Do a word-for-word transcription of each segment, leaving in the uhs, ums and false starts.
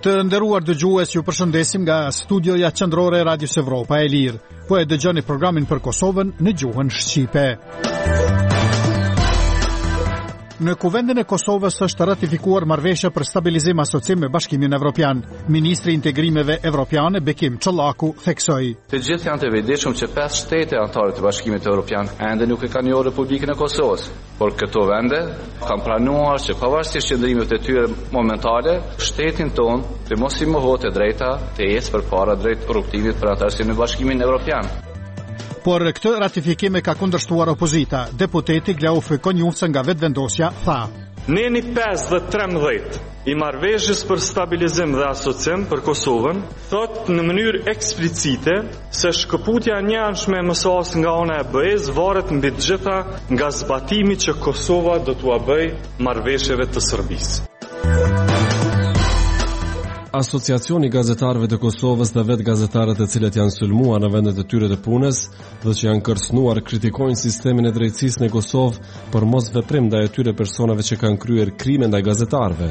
Të nderuar dëgjues, ju përshëndesim nga studioja qendrore e Radios Evropa e Lirë. Po e dëgjoni programin për Kosovën në gjuhën shqipe. Në Kuvendin e Kosovës është ratifikuar marrëveshja për stabilizim asociim me Bashkimin Evropian. Ministri i Integrimeve Evropiane Bekim Çollaku theksoi: Të gjithë janë të vëdijshëm që pesë shtete anëtare të Bashkimit Evropian ende nuk e kanë njohur Republikën e Kosovës, por këto vende kanë pranuar që pavarësisht qëndrimeve të tyre momentale, shtetin ton të mos i mohohet e drejta të ecë përpara drejt rrugtimit për anëtarësinë në Bashkimin Evropian. Por këtë ratifikim e ka kundërshtuar opozita. Deputeti Glaufi Konjufse nga vetëvendosja tha: Neni pesë dhe trembëdhjetë i marrëveshjes për stabilizim dhe asocim për Kosovën thot në mënyrë eksplicite se shkëputja e njëanshme e M S A-s nga ana e B E-s varet mbi të gjitha nga zbatimi që Kosova do t'ua bëjë marrëveshjeve të Serbisë. Asociacioni i gazetarëve të Kosovës dhe vetë gazetarët e cilët janë sulmuar në vendet e tyre të punës dhe që janë kërcënuar kritikojnë sistemin e drejtësisë në Kosovë për mos veprim ndaj atyre personave që kanë kryer krime ndaj gazetarëve.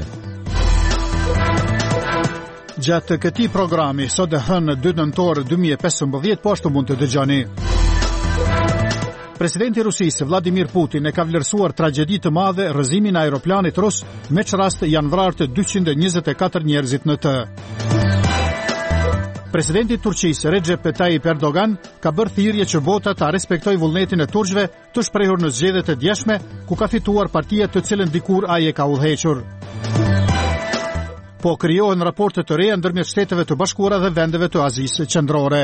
Gjatë këtij programi sot e hënë dy nëntor dy mijë e pesëmbëdhjetë po ashtu mund të dëgjoni. Presidenti i Rusisë Vladimir Putin e ka vlerësuar tragjedi të madhe rrëzimin e aeroplanit rus, me që rast janë vrarë të dyqind e njëzet e katër njerëzit në të. Presidenti i Turqisë Recep Tayyip Erdogan ka bërë thirrje që bota ta respektojë vullnetin e turqëve të shprehur në zgjedhjet e djeshme, ku ka fituar partia të cilën dikur ai e ka udhëhequr. Po krijohen raporte të reja ndërmjet Shteteve të Bashkuara dhe vendeve të Azisë Qendrore.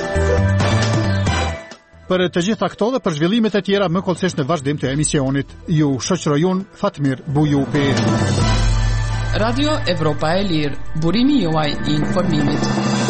Për të gjitha këto dhe për zhvillimet e tjera më kollësisht në vazhdim të emisionit. Ju shoqëroj unë Fatmir Bujupi. Radio Evropa e Lirë, burimi juaj i informimit.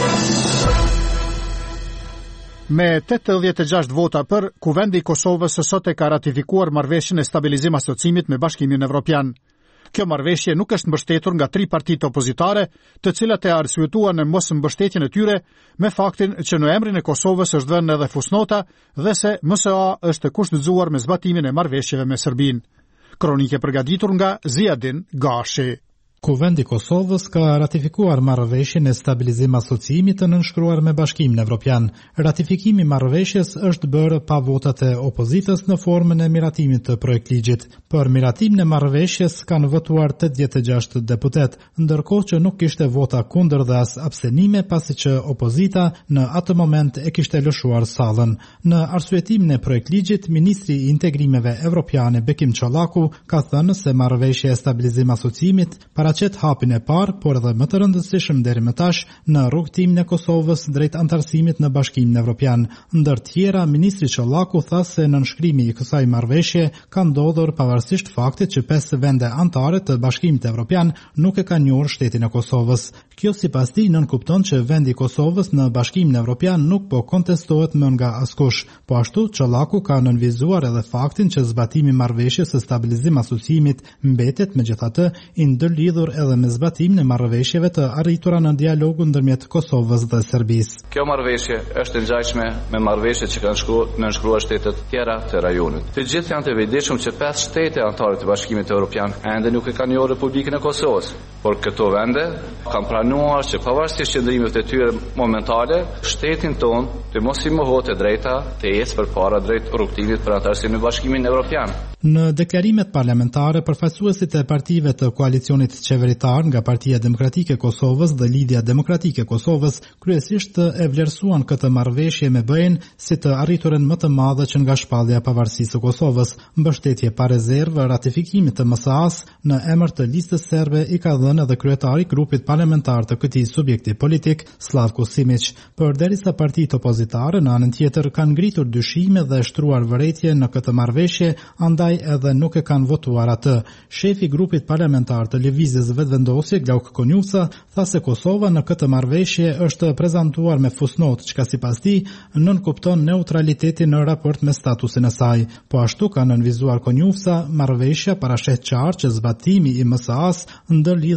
Me tetëdhjetë e gjashtë vota për, Kuvendi i Kosovës sot e ka ratifikuar marrëveshjen e stabilizim asociimit me Bashkimin Evropian. Kjo marrëveshje nuk është mbështetur nga tri partitë opozitare, të cilat e arsyetuan në mos mbështetjen e tyre me faktin që në emrin e Kosovës është vënë edhe fusnota dhe se M S A është kushtzuar me zbatimin e marrëveshjeve me Serbinë. Kronike përgatitur nga Ziadin Gashi. Kuvendi i Kosovës ka ratifikuar marrëveshjen e stabilizim asociimit të nënshkruar me Bashkimin Evropian. Ratifikimi i marrëveshjes është bërë pa votat e opozitës në formën e miratimit të projektligjit. Për miratimin e marrëveshjes kanë votuar tetëdhjetë e gjashtë deputet, ndërkohë që nuk kishte vota kundër dhe as abstenime, pasi që opozita në atë moment e kishte lëshuar sallën. Në arsyetimin e projektligjit, ministri i Integrimeve Evropiane Bekim Çollaku ka thënë se marrëveshja e stabilizim asociimit paraqet hapin e parë, por edhe më të rëndësishëm deri më tash në rrugtimin e Kosovës drejt antarësimit në Bashkimin Evropian. Ndër të tjera, ministri Çollaku tha se nënshkrimi i kësaj marrëveshje ka ndodhur pavarësisht faktit që pesë vende anëtare të Bashkimit Evropian nuk e kanë njohur shtetin e Kosovës. Kjo sipas tij nënkupton që vendi i Kosovës në Bashkimin Evropian nuk po kontestohet më nga askush. Po ashtu, Çollaku ka nënvizuar edhe faktin që zbatimi i marrëveshjes së stabilizim asociimit mbetet megjithatë i ndërlidhur edhe me zbatimin e marrëveshjeve të arritura në dialogun ndërmjet Kosovës dhe Serbisë. Kjo marrëveshje është e ngjashme me marrëveshjet që kanë shkruar nënshkruar shtetet tjera të rajonit. Të gjithë janë të vëdijshëm që pesë shtete anëtare të Bashkimit Evropian ende nuk e kanë njohur Republikën e Kosovës, por këto vende kanë pranuar që pavarësisht qëndrimeve të tyre momentale, shtetin ton të mos i mohohet e drejta të ecë përpara drejt rrugtimit për anëtarësinë në Bashkimin Evropian. Në deklarimet parlamentare, përfaqësuesit e partive të koalicionit qeveritar nga Partia Demokratike e Kosovës dhe Lidhja Demokratike e Kosovës kryesisht e vlerësuan këtë marrëveshje me B E-n si të arriturën më të madhe që nga shpallja e pavarësisë së Kosovës. Mbështetje pa rezervë ratifikimit të M S A-s në emër të listës serbe i ka dhënë edhe kryetari i grupit parlamentar të këtij subjekti politik, Slavko Simić. Përderisa partitë opozitare në anën tjetër kanë ngritur dyshime dhe shtruar vërejtje në këtë marrëveshje, andaj edhe nuk e kanë votuar atë. Shefi i grupit parlamentar të Lëvizjes Vetëvendosje, Glaufi Konjufse, tha se Kosova në këtë marrëveshje është prezantuar me fusnot, çka sipas tij nënkupton neutralitetin në raport me statusin e saj. Po ashtu ka nënvizuar Konjufse, marrëveshja parashet qartë që zbatimi i M S A-s ndërlidhet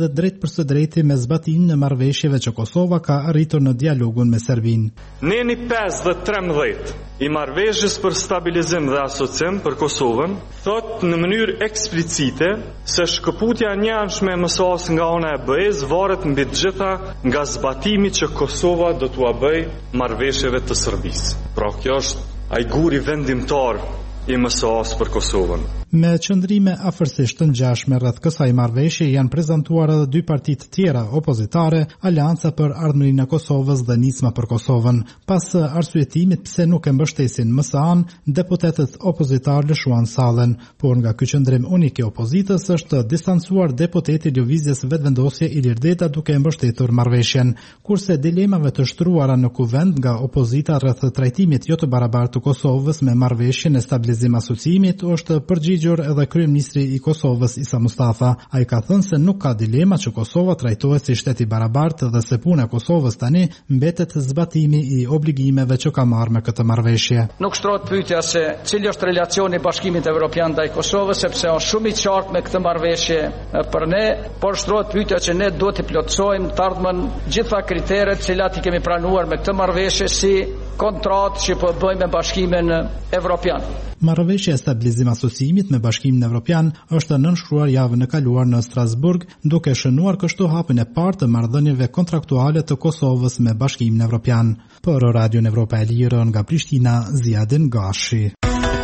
lidhet drejt për së drejti me zbatimin e marrëveshjeve që Kosova ka arritur në dialogun me Serbinë. Neni pesë dhe tridhjetë i marrëveshjes për stabilizim dhe asocim për Kosovën thot në mënyrë eksplicite se shkëputja e njanshme e M S A-s nga ana e B E-s varet mbi të gjitha nga zbatimi që Kosova do t'ua bëjë marrëveshjeve të Serbisë. Pra kjo është ai guri vendimtar i M S A-s për Kosovën. Me qëndrime afërsisht të ngjashme rreth kësaj marrëveshje janë prezantuar edhe dy parti të tjera opozitare, Alianca për Ardhmërinë e Kosovës dhe Nisma për Kosovën. Pas arsyetimit pse nuk e mbështesin M S A-n, deputetët opozitar lëshuan sallën, por nga ky qëndrim unik i opozitës është distancuar deputeti i Lëvizjes Vetëvendosje Ilir Deta duke mbështetur marrëveshjen, kurse dilemave të shtruara në kuvend nga opozita rreth trajtimit jo të barabartë të Kosovës me marrëveshjen e stabilizim asociimit është përgjigj edhe kryeministri i Kosovës Isa Mustafa. Ai ka thënë se nuk ka dilema që Kosova trajtohet si shtet i barabartë dhe se puna e Kosovës tani mbetet zbatimi i obligimeve që ka marrë me këtë marrëveshje. Nuk shtrohet pyetja se cili është relacioni i Bashkimit Evropian ndaj Kosovës, sepse është shumë i qartë me këtë marrëveshje për ne, por shtrohet pyetja që ne duhet të plotësojmë të ardhmen gjitha kriteret të cilat i kemi pranuar me këtë marrëveshje si kontratë që po bëjmë me Bashkimin Evropian. Marrëveshja e stabilizim asociimit me Bashkimin Evropian është nënshkruar javën e kaluar në Strasburg, duke shënuar kështu hapjen e parë të marrëdhënieve kontraktuale të Kosovës me Bashkimin Evropian. Për Radio Evropa e Lirë nga Prishtina, Ziadin Gashi.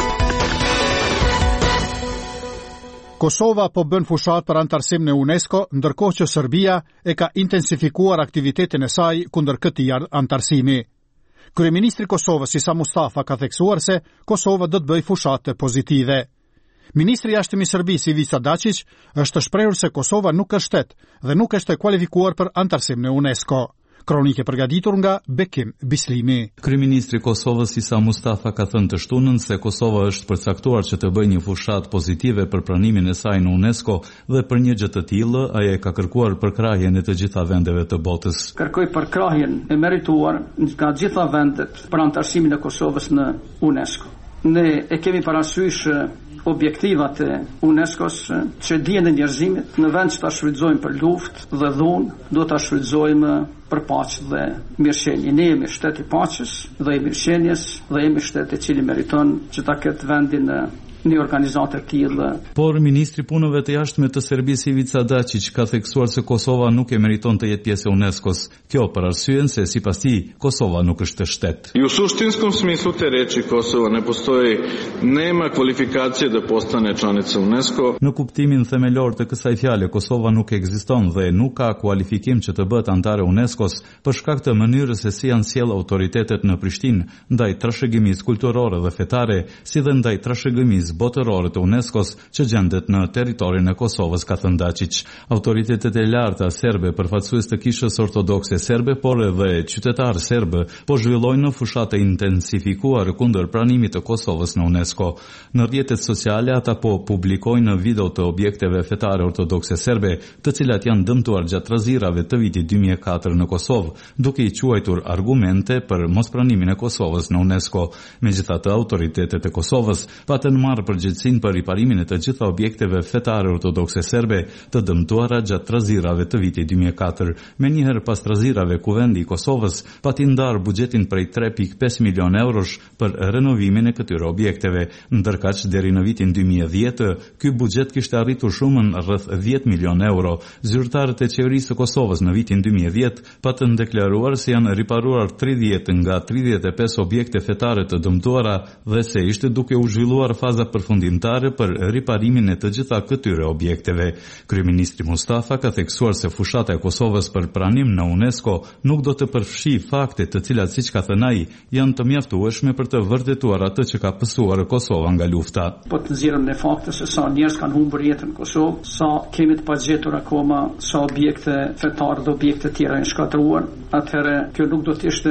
Kosova po bën fushat për antarësim në UNESCO, ndërkohë që Serbia e ka intensifikuar aktivitetin e saj kundër këtij antarësimi. Kryeministri i Kosovës Isa Mustafa ka theksuar se Kosova do të bëjë fushate pozitive. Ministri i Jashtëm i Serbisë Ivica Dačić është shprehur se Kosova nuk është shtet dhe nuk është e kualifikuar për antarësim në UNESCO. Kronike përgatitur nga Bekim Bislimi. Kryeministri i Kosovës Isa Mustafa ka thënë të shtunën se Kosova është përcaktuar që të bëjë një fushat pozitive për pranimin e saj në UNESCO dhe për një gjë të tillë ai e ka kërkuar përkrahjen e të gjitha vendeve të botës. Kërkoj përkrahjen e merituar nga të gjitha vendet për antarësimin e Kosovës në UNESCO. Ne e kemi parasysh objektivat e UNESCO-s që dijen e njerëzimit në vend që ta shfrytëzojmë për luftë dhe dhunë, do ta shfrytëzojmë për paqë dhe mirëqenie. Ne jemi shtet i paqes dhe i mirëqenies dhe jemi shtet i cili meriton që ta ketë vendin një organizatë të tillë. Por ministri i punëve të jashtme të Serbisë Ivica Dačić ka theksuar se Kosova nuk e meriton të jetë pjesë e UNESCO-s. Kjo për arsyen se sipas tij Kosova nuk është shtet. I u suštinskom smislu te reči Kosova ne postoji nema kvalifikacije da postane članica UNESCO. Në kuptimin themelor të kësaj fjale Kosova nuk ekziston dhe nuk ka kualifikim që të bëhet antare UNESCO-s për shkak të mënyrës se si janë sjellë autoritetet në Prishtinë ndaj trashëgimisë kulturore dhe fetare, si dhe ndaj trashëgimisë botërore të UNESCO-s që gjendet në territorin e Kosovës, ka thënë Dačić. Autoritetet e larta serbe, përfaqësues të kishës ortodokse serbe, por edhe qytetarë serbë, po zhvillojnë në fushate intensifikuar kundër pranimit të Kosovës në UNESCO. Në rrjetet sociale ata po publikojnë video të objekteve fetare ortodokse serbe, të cilat janë dëmtuar gjatë rrezirave të vitit dy mijë e katër në Kosovë, duke i quajtur argumente për mospranimin e Kosovës në UNESCO. Megjithatë, autoritetet e Kosovës patën marrë përgjegjësinë për riparimin e të gjitha objekteve fetare ortodokse serbe të dëmtuara gjatë rrezirave të vitit dy mijë e katër. Menjëherë pas rrezirave, kuvendi i Kosovës pati ndar buxhetin prej tre pikë pesë milion eurosh për renovimin e këtyre objekteve, ndërkaq deri në vitin dy mijë e dhjetë ky buxhet kishte arritur shumën rreth dhjetë milion euro. Zyrtarët e qeverisë së Kosovës në vitin dy mijë e dhjetë patën deklaruar se janë riparuar tridhjetë nga tridhjetë e pesë objekte fetare të dëmtuara dhe se ishte duke u zhvilluar faza përfundimtare për riparimin e të gjitha këtyre objekteve. Kryeministri Mustafa ka theksuar se fushata e Kosovës për pranim në UNESCO nuk do të përfshi fakte të cilat, siç ka thënë ai, janë të mjaftueshme për të vërtetuar atë që ka pësuar Kosova nga lufta. Po të nxjerrëm në fakte se sa njerëz kanë humbur jetën në Kosovë, sa kemi të pagjetur akoma, sa objekte fetare dhe objekte tjera janë shkatruar, atëherë kjo nuk do të ishte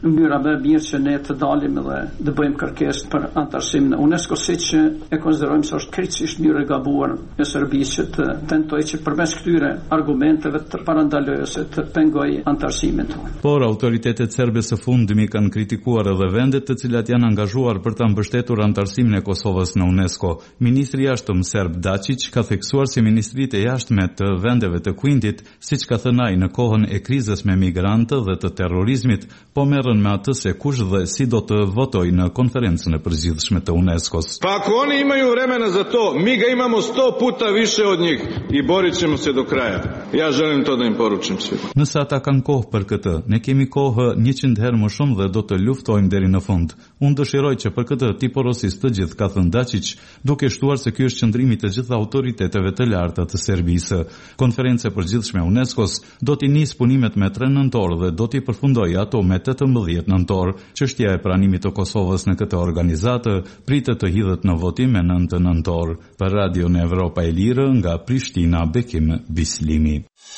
mënyra më e mirë që ne të dalim dhe të bëjmë kërkesë për antarësim në UNESCO, siç e konsiderojmë se është krejtësisht mënyrë e gabuar e Serbisë që të tentojë që përmes këtyre argumenteve të parandalojë të pengojë antarësimin tonë. Por autoritetet serbe së fundmi kanë kritikuar edhe vendet të cilat janë angazhuar për ta mbështetur antarësimin e Kosovës në UNESCO. Ministri i jashtëm serb Dačić ka theksuar se ministritë e jashtme të vendeve të Kuindit, siç ka thënë ai, në kohën e krizës me migrantë dhe të terrorizmit, po merren me atë se kush dhe si do të votojë në konferencën e përgjithshme të UNESCO-s. Pa ako oni imaju vremena za to, mi ga imamo sto puta više od njih i borit ćemo se do kraja. Ja želim to da im poručim svima. Nëse ata kanë kohë për këtë, ne kemi kohë njëqind herë më shumë dhe do të luftojmë deri në fund. Unë dëshiroj që për këtë ti porosis të gjithë, ka thënë Dačić, duke shtuar se ky është qëndrimi të gjitha autoriteteve të larta të Serbisë. Konferenca e përgjithshme e UNESCO-s do t'i nisë punimet me tre nëntor dhe do t'i përfundojë ato me tetëmbëdhjetë nëntor. Çështja e pranimit të Kosovës në këtë organizatë pritet të hidhet në votim me nëntë nëntor. Për Radion Evropa e Lirë nga Prishtina, Bekim Bislimi.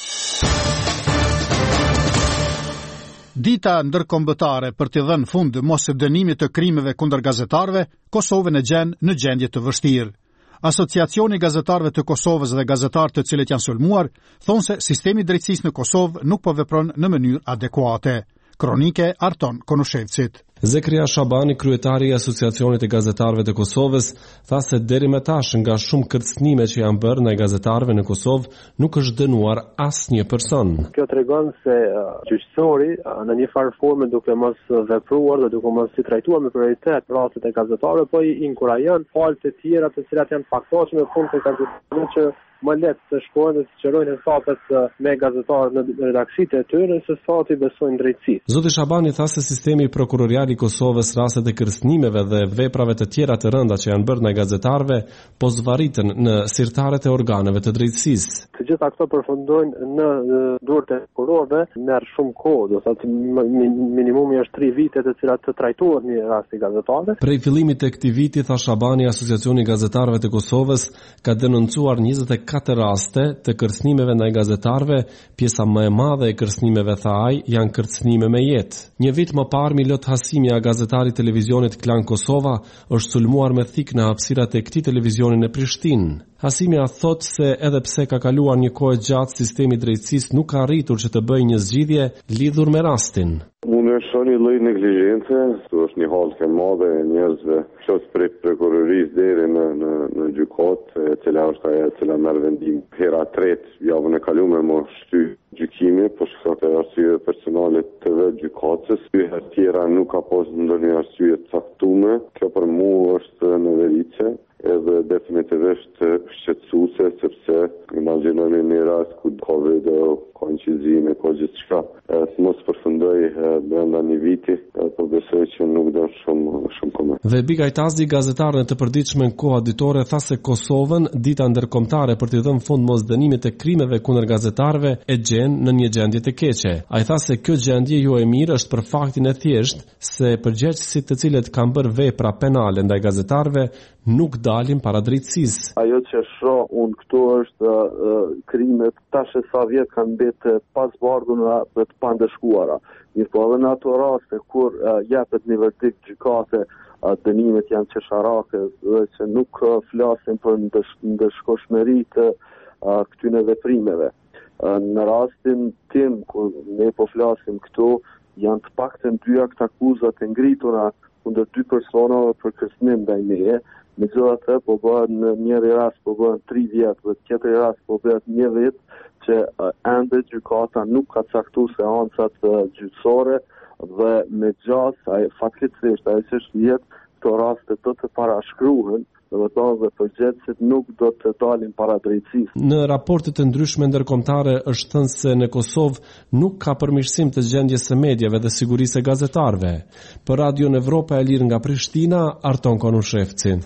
Dita ndërkombëtare për t'i dhënë fund mos dënimit të krimeve kundër gazetarëve, Kosovën e gjen në gjendje të vështirë. Asociacioni i gazetarëve të Kosovës dhe gazetarë të cilët janë sulmuar thonë se sistemi i drejtësisë në Kosovë nuk po vepron në mënyrë adekuate. Kronike Arton Konushevcit. Zekria Shabani, kryetari i Asociacionit të Gazetarëve të Kosovës, tha se deri më tash nga shumë kërcënime që janë bërë ndaj gazetarëve në Kosovë, nuk është dënuar asnjë person. Kjo tregon se uh, gjyqësori uh, në një farë forme duke mos vepruar dhe duke mos si trajtuar me prioritet rastet e gazetarëve, po i inkurajon palët e tjera të cilat janë faktoshme në fund të gazetarëve që më letë të shkojnë dhe të qërojnë hesapet me gazetarët në redaksitë e tyre se sa të besojnë drejtësi. Zoti Shabani tha se sistemi prokurorial i Kosovës rastet e kërcënimeve dhe veprave të tjera të rënda që janë bërë ndaj gazetarëve po zvarritën në sirtaret e organeve të drejtësisë. Të gjitha këto përfundojnë në duart e prokurorëve, merr shumë kohë, do thotë minimumi është tre vite të cilat të trajtohet një rast i gazetarëve. Prej fillimit të këtij viti, tha Shabani, Asociacioni i Gazetarëve të Kosovës ka denoncuar njëzet e katër raste të kërcënimeve ndaj gazetarëve. Pjesa më e madhe e kërcënimeve, tha ai, janë kërcënime me jetë. Një vit më parë, Milot Hasimja, gazetari i televizionit Klan Kosova, është sulmuar me thikë në hapësirat e këtij televizioni në Prishtinë. Hasimja thot se edhe pse ka kaluar një kohë gjatë, sistemi i drejtësisë nuk ka arritur që të bëjë një zgjidhje lidhur me rastin. Unë është një lloj neglizhence, është një halë e madhe e njerëzve, qoftë prej prokurorisë deri në në në gjykatë, e cila është ajo e cila merr vendim hera tretë javën e kaluar më shty gjykimi, por shkak të arsye personale të vetë gjykatës, herë tjera nuk ka pasur ndonjë arsye të caktuar. Kjo për mua është në veritë edhe definitivisht shqetësuese, sepse imagjinoni një rast ku ka video, ka inqizime, ka gjithë shka. Mos përfundoj brenda një viti, po besoj që nuk do shumë, shumë koment. Dhe Bigajtazi, gazetar në të përditshme në kohë ditore, tha se Kosovën, dita ndërkombëtare për t'i dhënë fund mosdënimit të krimeve kundër gazetarëve, e gjen në një gjendje të keqe. Ai tha se kjo gjendje jo e mirë është për faktin e thjesht se përgjegjësit të cilët kanë bërë vepra penale ndaj gazetarëve nuk dalin para drejtësisë. Ajo që shoh unë këtu është uh, krimet tash e sa vjet kanë mbetë pas bardhuna dhe të pandëshkuara. Mirë po edhe në ato raste kur uh, jepet një verdikt gjykate, uh, dënimet janë qesharake dhe që nuk uh, flasin për ndësh, ndëshkoshmëri të uh, këtyne veprimeve. Uh, në rastin tim, kur ne po flasim këtu, janë të paktën dy akt akuzat e ngritura kundër dy personave për kërcënim ndaj meje. Megjithatë, po bëhet në njëri rast po bëhen tre vjet, dhe tjetri rast po bëhet një vit, që uh, ende gjykata nuk ka caktuar seancat uh, gjyqësore dhe me gjatë ai fatkeqësisht ai ç'është jetë këto raste do të parashkruhen, dhe të dhe përgjegjësit nuk do të dalin para drejtësisë. Në raportet të ndryshme ndërkombëtare është thënë se në Kosovë nuk ka përmirësim të gjendjes së mediave dhe sigurisë e gazetarëve. Për Radion Evropa e Lirë nga Prishtina, Arton Konushevci.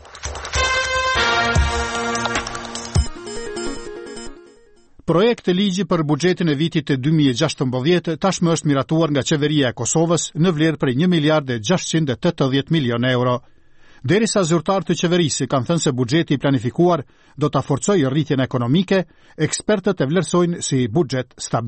Projekti ligji për buxhetin e vitit të dy mijë e gjashtëmbëdhjetë tashmë është miratuar nga qeveria e Kosovës në vlerë prej një miliard e gjashtëqind e tetëdhjetë milion euro. Derisa zyrtarët të qeverisë kanë thënë se buxheti i planifikuar do ta forcojë rritjen ekonomike, ekspertët e vlerësojnë si buxhet stabil.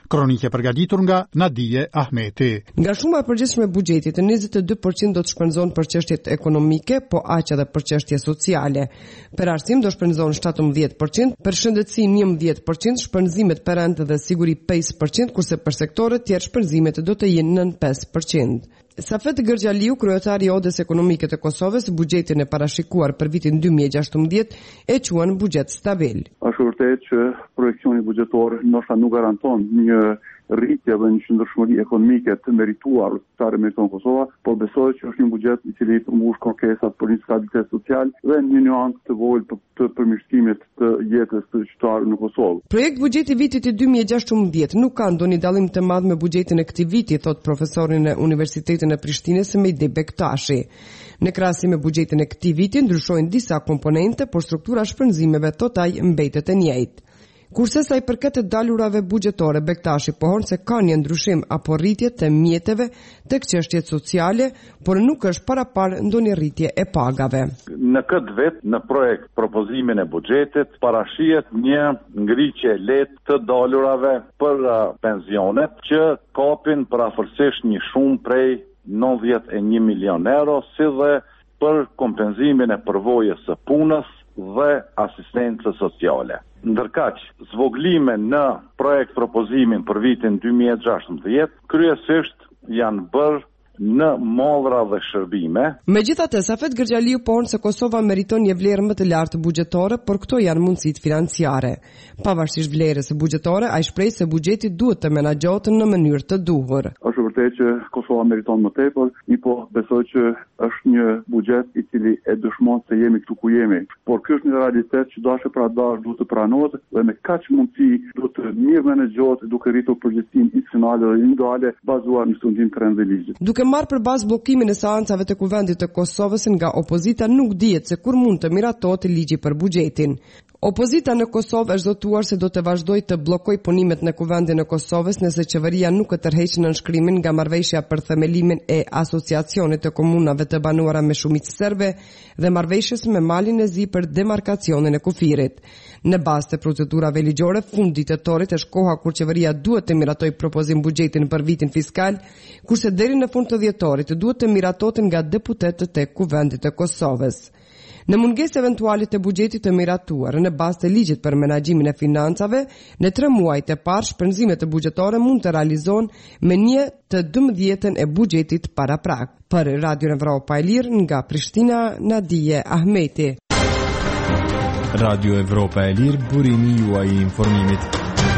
Kronike përgatitur nga Nadije Ahmeti. Nga shuma e përgjithshme e buxhetit, njëzet e dy përqind do të shpenzon për çështjet ekonomike, po aq edhe për çështje sociale. Për arsim do shpenzon shtatëmbëdhjetë përqind, për shëndetësi njëmbëdhjetë përqind, shpenzimet për rente dhe siguri pesë përqind, kurse për sektorët tjerë shpenzimet do të jenë nën pesë përqind. Safet Gërgjaliu, kryetari i Odës Ekonomike të Kosovës, buxhetin e parashikuar për vitin dy mijë e gjashtëmbëdhjetë e quan buxhet stabil. Është vërtet që projekcioni buxhetor ndoshta nuk garanton një rritje dhe një qëndrueshmëri ekonomike të merituar sa meriton Kosova, por besoj që është një buxhet i cili përmbush kërkesat për një stabilitet social dhe një nuancë të vogël të përmirësimit të jetës të qytetarëve në Kosovë. Projekt buxheti vitit dy mijë e gjashtëmbëdhjetë nuk ka ndonjë dallim të madh me buxhetin e këtij viti, thot profesorin e Universitetit në Prishtinës Mejdi Bektashi. Në krahasim me buxhetin e këtij viti ndryshojnë disa komponente, por struktura shpenzimeve total mbetet e njëjtë. Kurse sa i përket të dalurave buxhetore, Bektashi pohon se ka një ndryshim apo rritje të mjeteve tek çështjet sociale, por nuk është parapar ndonjë rritje e pagave. Në këtë vit, në projekt propozimin e buxhetit, parashihet një ngritje lehtë të dalurave për uh, pensionet që kapin përafërsisht një shumë prej nëntëdhjetë e një milion euro, si dhe për kompenzimin e përvojës së punës dhe asistencës sociale. Ndërkaq, zvoglime në projekt propozimin për vitin dy mijë e gjashtëmbëdhjetë kryesisht janë bërë në mallra dhe shërbime. Megjithatë, Safet Gërgjaliu pohon se Kosova meriton një vlerë më të lartë buxhetore, por këto janë mundësitë financiare. Pavarësisht vlerës së buxhetore, ai shpreh se buxheti duhet të menaxhohet në mënyrë të duhur. Është vërtet që Kosova meriton më tepër, i po besoj që është një buxhet i cili e dëshmon se jemi këtu ku jemi. Por ky është një realitet që dashje për dash duhet të pranohet dhe me kaq mundësi duhet të mirë menaxhohet duke rritur përgjegjësinë institucionale dhe individuale bazuar në sundim të rëndë ligjit. Duke marrë përballë bllokimin e seancave të Kuvendit të Kosovës nga opozita, nuk dihet se kur mund të miratohet ligji për buxhetin. Opozita në Kosovë është zotuar se do të vazhdoj të bllokoj punimet në Kuvendin e Kosovës nëse qeveria nuk e tërheq nënshkrimin nga marrëveshja për themelimin e asociacionit të komunave të banuara me shumicë serbe dhe marrëveshjes me Malin e Zi për demarkacionin e kufirit. Në bazë të procedurave ligjore, fundi tetorit është koha kur qeveria duhet të miratojë propozim buxhetin për vitin fiskal, kurse deri në fund të dhjetorit duhet të miratohet nga deputetët e Kuvendit të Kosovës. Në mungesë eventuale të buxhetit të miratuar në bazë të ligjit për menaxhimin e financave, në tre muajt e parë shpenzimet e buxhetore mund të realizohen me një të dymbëdhjetën e buxhetit paraprak. Për Radio Evropa e Lirë nga Prishtina, Nadije Ahmeti. Radio Evropa e Lirë, burimi juaj i informimit.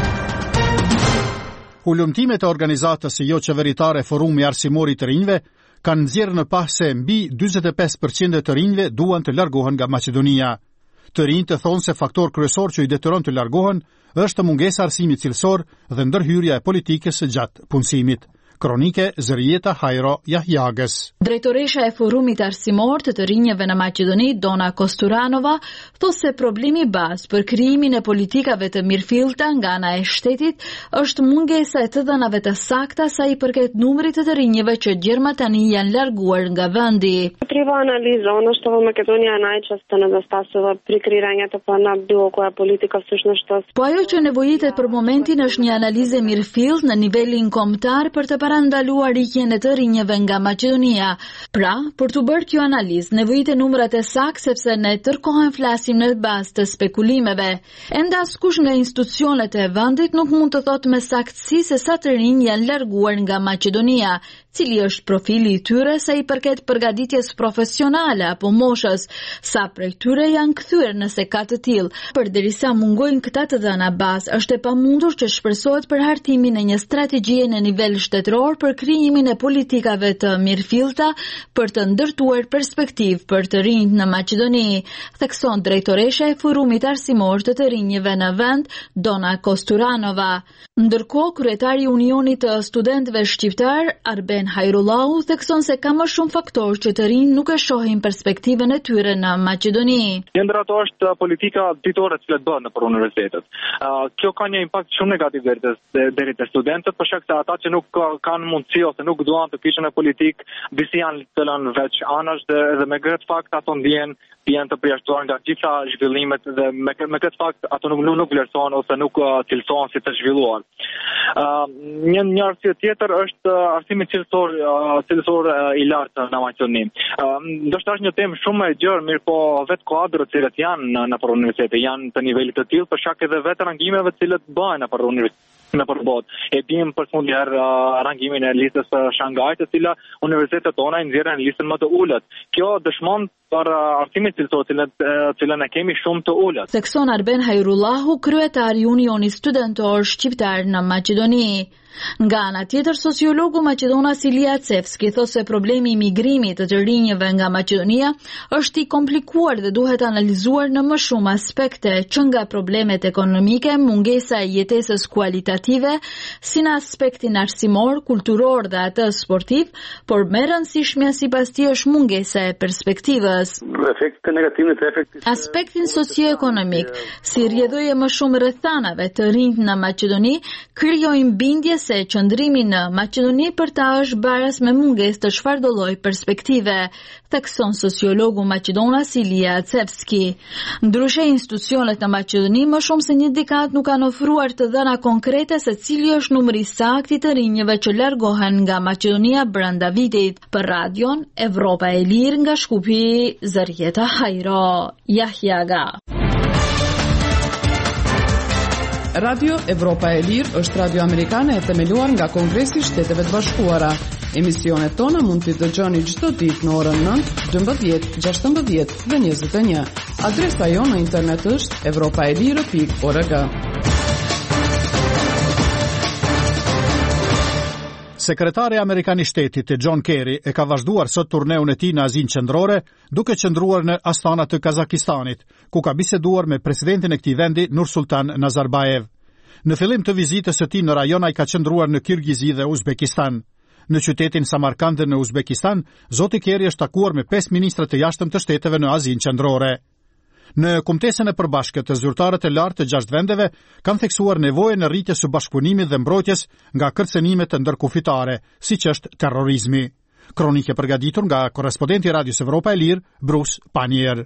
Ulëmtimet e organizatës jo qeveritare Forumi Arsimor i të Rinjve kanë nxjerrë në pas se mbi dyzet e pesë përqind të rinjve duan të largohen nga Maqedonia. Të rinjtë thonë se faktor kryesor që i detyron të largohen është mungesa arsimit cilësor dhe ndërhyrja e politikës gjatë punësimit. Kronike Zërieta Hajro Jahjagës. Drejtoresha e Forumit Arsimor të të rinjeve në Maqedoni, Dona Kosturanova, thosë se problemi bazë për krijimin e politikave të mirëfillta nga ana e shtetit është mungesa e të dhënave të sakta sa i përket numrit të të rinjeve që gjërma tani janë larguar nga vendi. Treba analizë, ono što во Македонија е најчесто недостасува прикривањето па на било која политика всушност што. Po ajo që nevojitet për momentin është një analizë mirëfillt në nivelin kombëtar për të parandaluar rikjen e të rinjeve nga Maqedonia. Pra, për të bërë kjo analizë, nevojitet numrat e saktë sepse ne tërkohën flasim në bazë të spekulimeve. Ende askush nga institucionet e vendit nuk mund të thotë me saktësi se sa të rinj janë larguar nga Maqedonia, cili është profili i tyre sa i përket përgatitjes profesionale apo moshës, sa prej tyre janë kthyer nëse ka të tillë. Përderisa mungojnë këta të dhëna bazë, është e pamundur që shpresohet për hartimin e një strategjie në nivel shtetëror për krijimin e politikave të mirëfillta për të ndërtuar perspektivë për të rinjt në Maqedoni, thekson drejtoresha e Forumit Arsimor të të rinjve në vend, Dona Kosturanova. Ndërkohë, kryetari i Unionit të Studentëve Shqiptar, Arben Hajrullahu, thekson se ka më shumë faktorë që të rinj nuk e shohin perspektivën e tyre në Maqedoni. Një ndër ato është politika ditore që bëhet nëpër universitetet. Uh, kjo ka një impakt shumë negativ deri te deri te studentët, për shkak se ata që nuk kanë mundësi ose nuk duan të pishën e politikë, disi janë të lënë veç anash dhe, dhe me këtë fakt ato ndjen janë të përjashtuar nga gjitha zhvillimet dhe me, me këtë fakt ato nuk, nuk vlerësohen ose nuk uh, cilësohen si të zhvilluar. Uh, një një arsye tjetër është uh, arsimi cilësor, uh, cilësor uh, i lartë në Maqedoni. Uh, ndoshta është një temë shumë e gjerë, mirë po vetë kuadrët që janë në, në për universitete janë të nivelit të tillë për shkak edhe vetë rangimeve të cilët bëhen në për universitete. Në përbot. E dim për fund herë uh, rangimin e listës së Shangajit, e cila universitetet tona i nxjerrin në listën më të ulët. Kjo dëshmon për uh, arsimin cilësor, cilën uh, cilën e kemi shumë të ulët. Thekson Arben Hajrullahu, kryetar i Unionit Studentor Shqiptar në Maqedoni. Nga ana tjetër, sociologu Maqedonas Ilia Cevski thotë se problemi i migrimit të të rinjëve nga Maqedonia është i komplikuar dhe duhet analizuar në më shumë aspekte, që nga problemet ekonomike, mungesa e jetesës kualitative, si në aspektin arsimor, kulturor dhe atë sportiv, por më e rëndësishmja sipas tij është mungesa e perspektivës. Aspektin socioekonomik, si rrjedhojë më shumë rrethanave të rinjt në Maqedoni, krijojnë bindje se qëndrimi në Maqedoni për ta është baras me mungesë të çfarëdo lloji perspektive, thekson sociologu maqedonas Ilia Cevski. Ndryshe, institucionet në Maqedoni më shumë se një dekadë nuk kanë ofruar të dhëna konkrete se cili është numri saktë të rinjëve që largohen nga Maqedonia brenda vitit. Për radion Evropa e Lirë nga Shkupi, Zarieta Hajro, Yahyaga. Radio Evropa e Lirë është radio amerikane e themeluar nga Kongresi i Shteteve të Bashkuara. Emisionet tona mund t'i dëgjoni çdo ditë në orën nëntë, dymbëdhjetë, gjashtëmbëdhjetë dhe njëzet e një. Adresa jonë në internet është evropaelire pikë org. Sekretari Amerikan i Shtetit John Kerry e ka vazhduar sot turneun e tij në Azinë Qendrore, duke qëndruar në Astana të Kazakistanit, ku ka biseduar me presidentin e këtij vendi Nursultan Nazarbayev. Në fillim të vizitës së tij në rajon ai ka qëndruar në Kirgizi dhe Uzbekistan. Në qytetin Samarkand në Uzbekistan, zoti Kerry është takuar me pesë ministra të jashtëm të shteteve në Azinë Qendrore. Në kumtesën e përbashkët, zyrtarët e lartë të gjashtë vendeve kanë theksuar nevojën e rritjes së bashkëpunimit dhe mbrojtjes nga kërcënimet e ndërkufitare, siç është terrorizmi. Kronikë përgatitur nga korrespondenti i Radios Evropa e Lirë, Bruce Panier.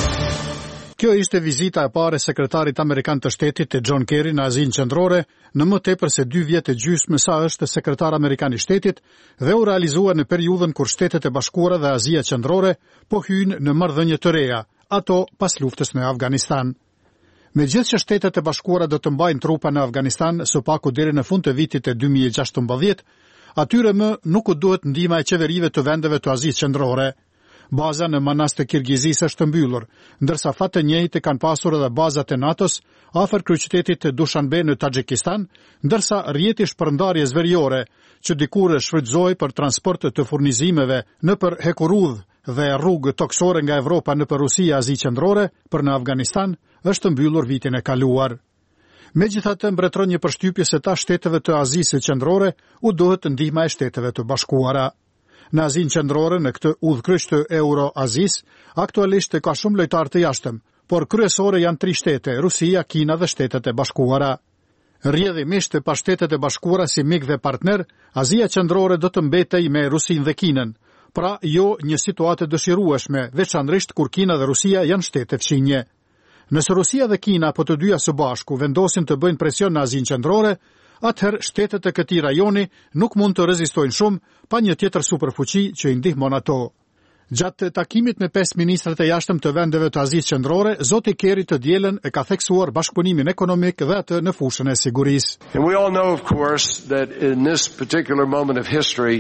Kjo ishte vizita e parë e sekretarit amerikan të shtetit të John Kerry në Azinë Qendrore, në më tepër se dy vjet e gjysmë sa është sekretar amerikan i shtetit dhe u realizua në periudhën kur Shtetet e Bashkuara dhe Azia Qendrore po hyjnë në marrëdhënie të reja, ato pas luftës në Afganistan. Megjithëse që Shtetet e Bashkuara do të mbajnë trupa në Afganistan së paku deri në fund të vitit të dy mijë e gjashtëmbëdhjetë, atyre më nuk u duhet ndihma e qeverive të vendeve të Azisë Qendrore. Baza në Manas të Kirgizisë është mbyllur, ndërsa fat të njëjtë kanë pasur edhe bazat e NATO-s afër kryeqytetit të Dushanbe në Taxhikistan, ndërsa rrjeti shpërndarjes veriore që dikur shfrytëzohej për transport të furnizimeve nëpër hekurudh dhe rrugë toksore nga Evropa nëpër Rusi e Azijë Qendrore për në Afganistan është mbyllur vitin e kaluar. Megjithatë, mbretëron një përshtypje se ta shteteve të Azisë Qendrore u duhet ndihma e Shteteve të Bashkuara. Në Azinë Qendrore, në këtë udhkryq të Euro-Azis, aktualisht ka shumë lojtarë të jashtëm, por kryesore janë tri shtete, Rusia, Kina dhe Shtetet e Bashkuara. Rrjedhimisht pa Shtetet e Bashkuara si mik dhe partner, Azia Qendrore do të mbetej me Rusinë dhe Kinën, pra jo një situatë dëshirueshme, veçanërisht kur Kina dhe Rusia janë shtete fqinje. Nëse Rusia dhe Kina po të dyja së bashku vendosin të bëjnë presion në Azinë Qendrore, atëherë shtetet e këtij rajoni nuk mund të rezistojnë shumë pa një tjetër superfuqi që i ndihmon ato. Gjatë takimit me pesë ministrat e jashtëm të vendeve të Azisë Qendrore, zoti Kerry të dielën e ka theksuar bashkëpunimin ekonomik dhe atë në fushën e sigurisë. And we all know, of course, that in this particular moment of history,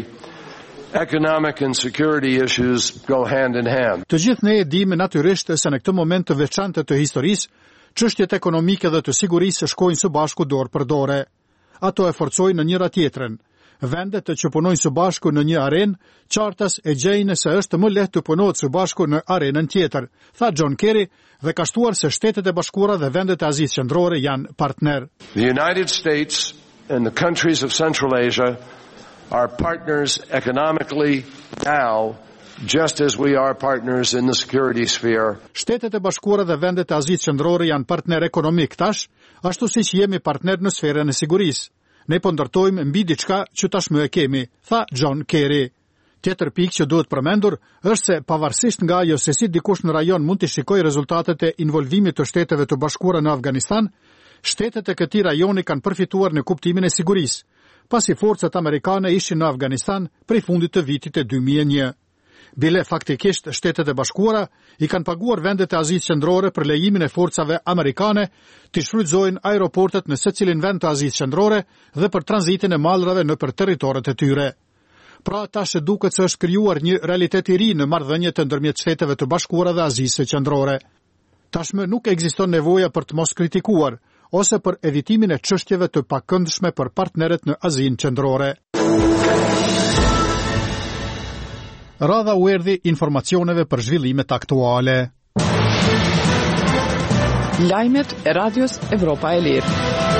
economic and security issues go hand in hand. Të gjithë ne e dimë natyrisht se në këtë moment të veçantë të historisë, çështjet ekonomike dhe të sigurisë shkojnë së bashku dorë për dorë. Ato e forcojnë në njëra tjetrën. Vendet që punojnë së bashku në një arenë, qartas e gjejnë se është më lehtë të punohet së bashku në arenën tjetër, tha John Kerry dhe ka shtuar se Shtetet e Bashkuara dhe vendet e Azisë Qendrore janë partner. The United States and the countries of Central Asia are partners economically now, just as we are partners in the security sphere. Shtetet e Bashkuara dhe vendet e Azisë Qendrore janë partner ekonomik tash, ashtu siç jemi partner në sferën e sigurisë. Ne po ndërtojmë mbi diçka që tashmë e kemi, tha John Kerry. Tjetër pikë që duhet përmendur është se pavarësisht nga ajo se si dikush në rajon mund të shikojë rezultatet e involvimit të Shteteve të Bashkuara në Afganistan, shtetet e këtij rajoni kanë përfituar në kuptimin e sigurisë, pasi forcat amerikane ishin në Afganistan prej fundit të vitit e dy mijë e një. Bile faktikisht Shtetet e Bashkuara i kanë paguar vendet e Azisë Qendrore për lejimin e forcave amerikane të shfrytëzojnë aeroportet në secilin vend të Azisë Qendrore dhe për tranzitin e mallrave nëpër territoret e tyre. Pra tash duket se është krijuar një realitet i ri në marrëdhëniet ndërmjet Shteteve të Bashkuara dhe Azisë Qendrore. Tashmë nuk ekziston nevoja për të mos kritikuar ose për evitimin e çështjeve të pakëndshme për partnerët në Azinë Qendrore. Radha u erdhi informacioneve për zhvillimet aktuale. Lajmet e Radios Evropa e Lirë.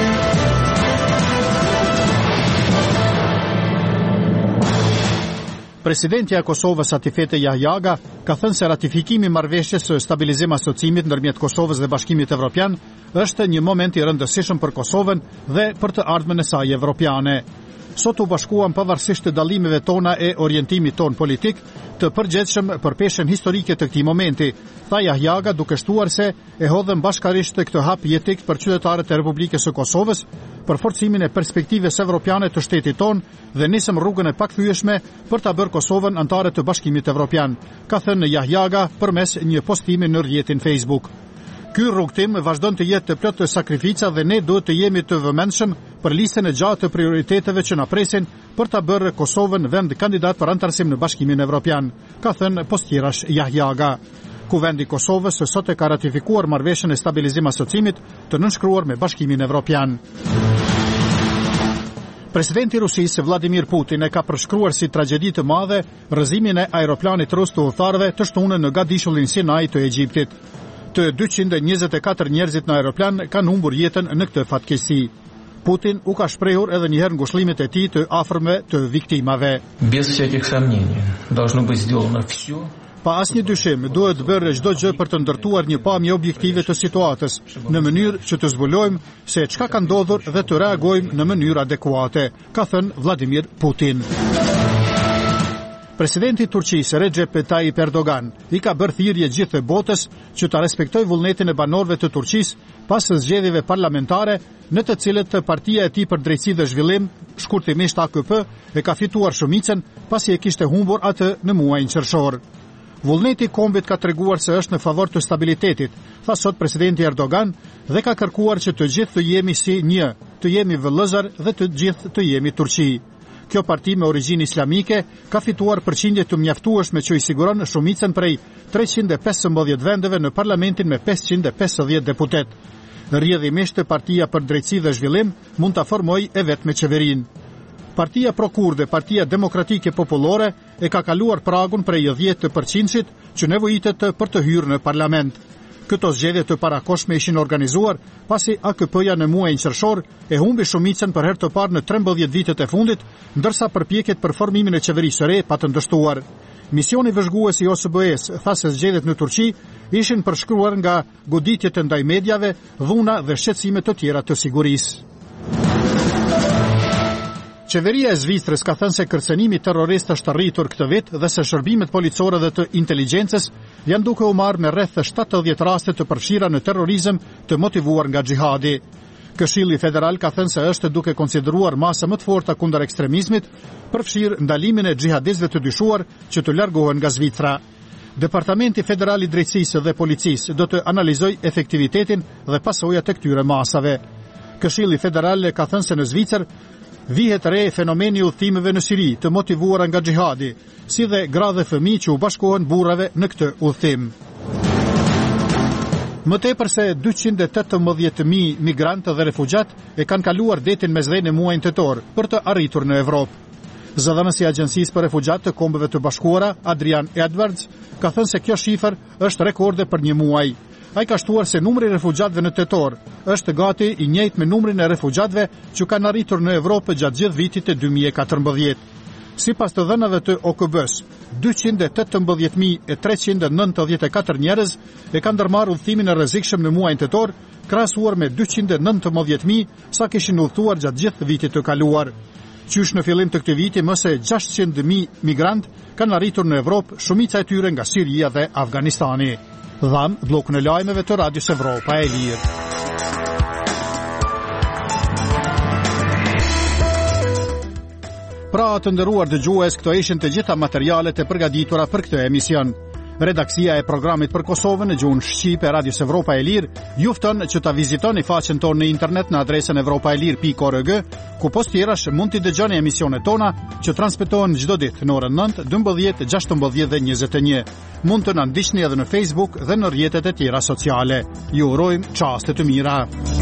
Presidentja e Kosovës Atifete Jahjaga ka thënë se ratifikimi i marrëveshjes së stabilizim asociimit ndërmjet Kosovës dhe Bashkimit Evropian është një moment i rëndësishëm për Kosovën dhe për të ardhmen e saj evropiane. Sot u bashkuam pavarësisht të dallimeve tona e orientimit ton politik, të përgjithshëm për peshën historike të këtij momenti, tha Jahjaga duke shtuar se e hodhëm bashkarisht këtë hap jetik për qytetarët e Republikës së Kosovës për forcimin e perspektivës evropiane të shtetit ton dhe nisëm rrugën e pakthyeshme për ta bërë Kosovën antare të Bashkimit Evropian, ka thënë Jahjaga përmes një postimi në rrjetin Facebook. Ky rrugtim vazhdon të jetë të plot të sakrifica dhe ne duhet të jemi të vëmendshëm për listën e gjatë të prioriteteve që na presin për ta bërë Kosovën vend kandidat për antarësim në Bashkimin Evropian, ka thënë postirash Jahjaga. Kuvendi i Kosovës sot e ka ratifikuar marrëveshjen e stabilizim asociimit të nënshkruar me Bashkimin Evropian. Presidenti i Rusisë Vladimir Putin e ka përshkruar si tragjedi të madhe rrëzimin e aeroplanit rus të udhëtarëve të shtunën në gadishullin Sinai të Egjiptit. Të dyqind e njëzet e katër njerëzit në aeroplan kanë humbur jetën në këtë fatkeqësi. Putin u ka shprehur edhe një herë ngushëllimet e tij të afërmve të viktimave. Без всяких сомнений, должно быть сделано всё. Pa asnjë dyshim, duhet bërë çdo gjë për të ndërtuar një pamje objektive të situatës, në mënyrë që të zbulojmë se çka ka ndodhur dhe të reagojmë në mënyrë adekuate, ka thënë Vladimir Putin. Presidenti i Turqisë Recep Tayyip Erdogan i ka bërë thirrje gjithë botës që ta respektojë vullnetin e banorëve të Turqisë pas zgjedhjeve parlamentare në të cilët partia e tij për drejtësi dhe zhvillim, shkurtimisht A K P, e ka fituar shumicën pasi e kishte humbur atë në muajin qershor. Vullneti i kombit ka treguar se është në favor të stabilitetit, tha sot presidenti Erdogan dhe ka kërkuar që të gjithë të jemi si një, të jemi vëllëzar dhe të gjithë të jemi Turqi. Kjo parti me origjinë islamike ka fituar përqindje të mjaftueshme që i siguron shumicën prej treqind e pesëmbëdhjetë vendeve në parlamentin me pesëqind e pesëdhjetë deputet. Rrjedhimisht partia për drejtësi dhe zhvillim mund ta formojë e vetme qeverinë. Partia Prokurde, Partia Demokratike Popullore, e ka kaluar pragun prej dhjetë përqindshit që nevojitet për të hyrë në parlament. Këto zgjedhje të parakoshme ishin organizuar pasi A K P-ja në muajin qershor e humbi shumicën për herë të parë në trembëdhjetë vitet e fundit, ndërsa përpjekjet për formimin e qeverisë së re pa të ndështuar. Misioni vëzhgues i O S B E-s tha se zgjedhjet në Turqi ishin përshkruar nga goditjet ndaj mediave, dhuna dhe shqetësime të tjera të sigurisë. Qeveria e Zvicrës ka thënë se kërcënimi terrorist është rritur këtë vit dhe se shërbimet policore dhe të inteligjencës janë duke u marrë me rreth shtatëdhjetë raste të përfshira në terrorizëm të motivuar nga xhihadi. Këshilli Federal ka thënë se është duke konsideruar masa më të forta kundër ekstremizmit, përfshirë ndalimin e xhihadistëve të dyshuar që të largohen nga Zvicra. Departamenti Federal i Drejtësisë dhe Policisë do të analizojë efektivitetin dhe pasojat e këtyre masave. Këshilli Federal ka thënë se në Zvicër vihet re fenomeni udhëtimeve në Siri të motivuara nga xhihadi, si dhe gra dhe fëmijë që u bashkohen burrave në këtë udhëtim. Më tepër se dyqind e tetëmbëdhjetë mijë migrantë dhe refugjat e kanë kaluar detin mesdhe në muajin tetor për të arritur në Evropë. Zëdhënësi i Agjencisë për Refugjat të Kombeve të Bashkuara, Adrian Edwards, ka thënë se kjo shifër është rekorde për një muaj. Ai ka shtuar se numri i refugjatëve në tetor është gati i njëjtë me numrin e refugjatëve që kanë arritur në Evropë gjatë gjithë vitit të dy mijë e katërmbëdhjetë. Sipas të dhënave të O K B-s, dyqind e tetëmbëdhjetë mijë e treqind e nëntëdhjetë e katër njerëz e kanë ndërmarrë udhëtimin e rrezikshëm në muajin tetor, krahasuar me dyqind e nëntëmbëdhjetë mijë sa kishin udhëtuar gjatë gjithë vitit të kaluar. Qysh në fillim të këtij viti më se gjashtëqind mijë migrant kanë arritur në Evropë, shumica e tyre nga Siria dhe Afganistani. Dham bllokun e lajmeve të Radios Evropa e Lirë. Pra të nderuar dëgjues, këto ishin të gjitha materialet e përgatitura për këtë emision. Redaksia e programit për Kosovën në gjuhën shqipe Radios Evropa e Lirë ju fton që ta vizitoni faqen tonë në internet në adresën evropaelir pikë org, ku post tjerash mund t'i dëgjoni emisionet tona që transmetohen çdo ditë në orën nëntë, dymbëdhjetë, gjashtëmbëdhjetë dhe njëzet e një. Mund të na ndiqni edhe në Facebook dhe në rrjetet e tjera sociale. Ju urojmë çaste të mira.